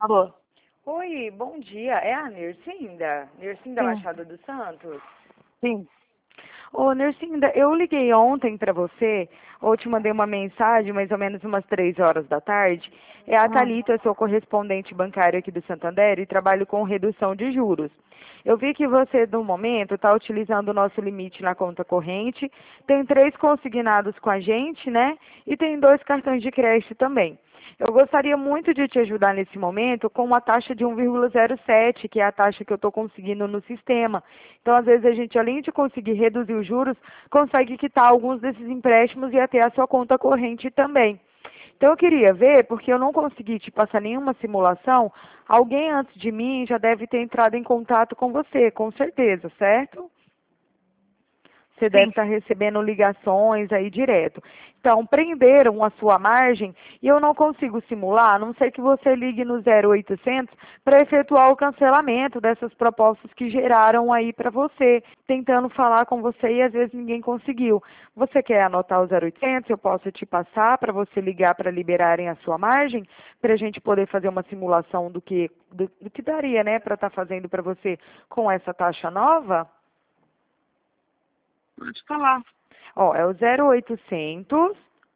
Alô? Oi, bom dia. É a Nercinda? Nercinda Sim, Machado dos Santos? sim. Ô, Nercinda, eu liguei ontem pra você, ou te mandei uma mensagem, mais ou menos umas 3 horas da tarde. É a Hum, Thalita, eu sou correspondente bancária aqui do Santander e trabalho com redução de juros. Eu vi que você, no momento, está utilizando o nosso limite na conta corrente, tem 3 consignados com a gente, né? E tem 2 cartões de crédito também. Eu gostaria muito de te ajudar nesse momento com uma taxa de 1,07, que é a taxa que eu estou conseguindo no sistema. Então, às vezes, a gente, além de conseguir reduzir os juros, consegue quitar alguns desses empréstimos e até a sua conta corrente também. Então, eu queria ver, porque eu não consegui te passar nenhuma simulação, alguém antes de mim já deve ter entrado em contato com você, com certeza, certo? Você deve sim. estar recebendo ligações aí direto. Então, prenderam a sua margem e eu não consigo simular, a não ser que você ligue no 0800 para efetuar o cancelamento dessas propostas que geraram aí para você, tentando falar com você e às vezes ninguém conseguiu. Você quer anotar o 0800? Eu posso te passar para você ligar para liberarem a sua margem, para a gente poder fazer uma simulação do que daria, né, para estar fazendo para você com essa taxa nova? Pode falar. Ó, é o 0800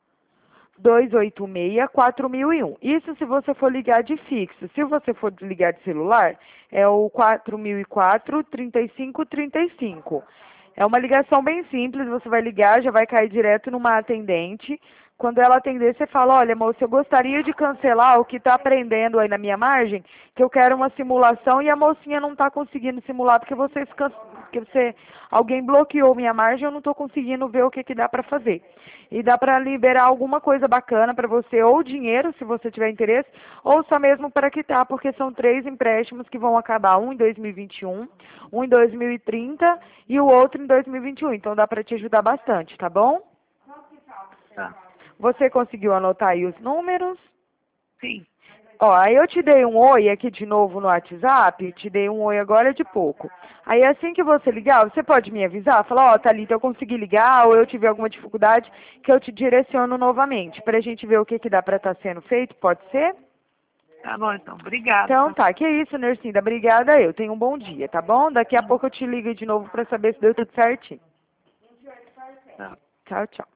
286 4001. Isso se você for ligar de fixo. Se você for ligar de celular, é o 4004 3535. É uma ligação bem simples, você vai ligar, já vai cair direto numa atendente. Quando ela atender, você fala, olha, moça, eu gostaria de cancelar o que está prendendo aí na minha margem, que eu quero uma simulação e a mocinha não está conseguindo simular alguém bloqueou minha margem, eu não estou conseguindo ver o que que dá para fazer. E dá para liberar alguma coisa bacana para você, ou dinheiro, se você tiver interesse, ou só mesmo para quitar, porque são 3 empréstimos que vão acabar, um em 2021, um em 2030 e o outro em 2021. Então dá para te ajudar bastante, tá bom? Tá. Você conseguiu anotar aí os números? Sim. Ó, aí eu te dei um oi aqui de novo no WhatsApp, te dei um oi agora de pouco. Aí assim que você ligar, você pode me avisar, falar, ó, Thalita, eu consegui ligar, ou eu tive alguma dificuldade, que eu te direciono novamente, pra gente ver o que que dá pra estar sendo feito, pode ser? Tá bom, então. Obrigada. Então tá, que isso, Nercinda, obrigada eu, tenha um bom dia, tá bom? Daqui a pouco eu te ligo de novo pra saber se deu tudo certinho. Tá. Tchau, tchau.